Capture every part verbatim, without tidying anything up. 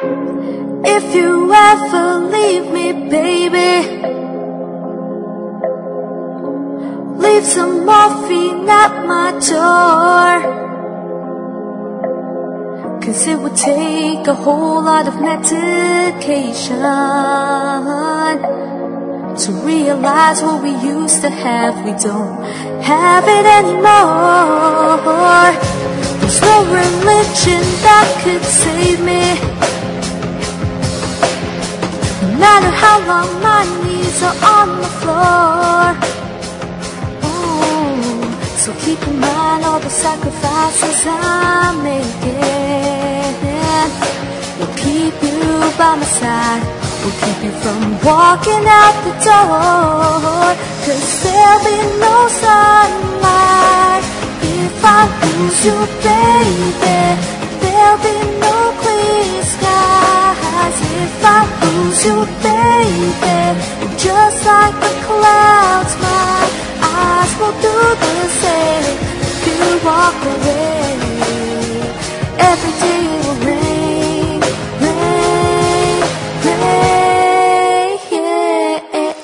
If you ever leave me, baby, leave some morphine at my door. Cause it would take a whole lot of medication to realize what we used to have. We don't have it anymore. There's no religion that could save me, no matter how long my knees are on the floor. Oh, so keep in mind all the sacrifices I'm making. We'll keep you by my side, we'll keep you from walking out the door. Cause there'll be no sunlight if I lose you, baby. There'll be no clear skies if I lose you, baby. And just like the clouds, my eyes will do the same. If you walk away, every day it will rain, rain, rain, yeah.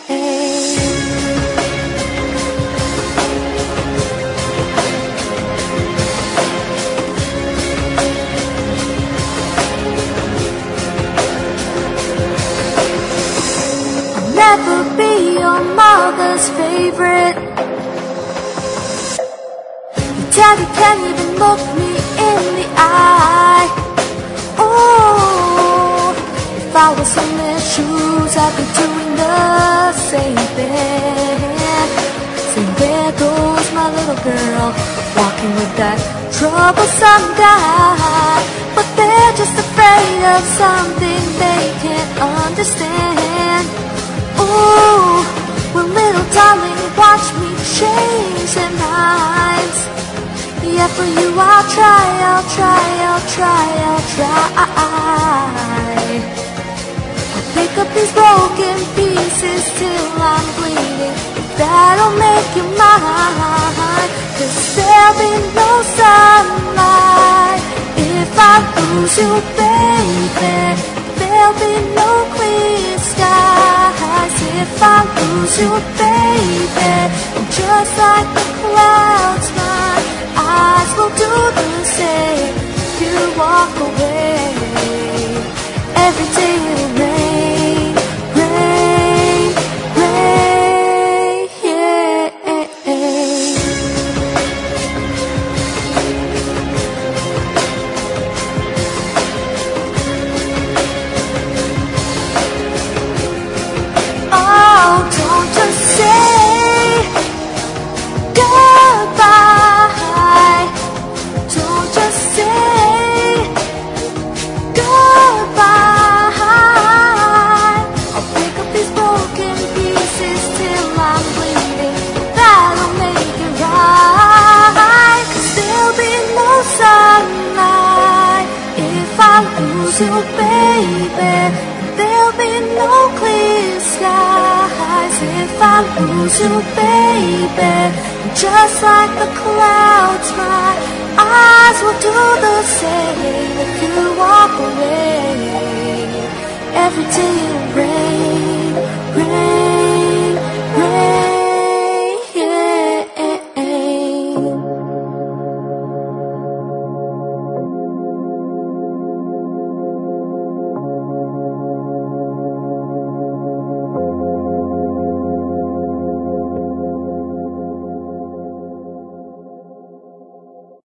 I'll never be your mother's favorite. Your daddy can't even look me in the eye. Oh, if I was in their shoes, I'd be doing the same thing. Saying, there goes my little girl, walking with that troublesome guy. But they're just afraid of something they can't understand. Ooh, well, little darling, watch me change their minds. Yeah, for you I'll try, I'll try, I'll try, I'll try. I'll pick up these broken pieces till I'm bleeding. If that'll make you mine. Cause there'll be no sunlight if I lose you, baby. There'll be no clear skies if I lose you, baby. And just like the clouds, my eyes will do the same. If you walk away, every day it'll rain, rain, rain, yeah. Oh, don't just say goodbye. Don't just say goodbye. I'll pick up these broken pieces till I'm bleeding. That'll make it right. Cause there'll be no sunlight if I lose you, baby. There'll be no clear skies if I lose you, baby. Just like the clouds, my eyes will do the same. If you walk away, every day it'll rain, rain, rain, yeah.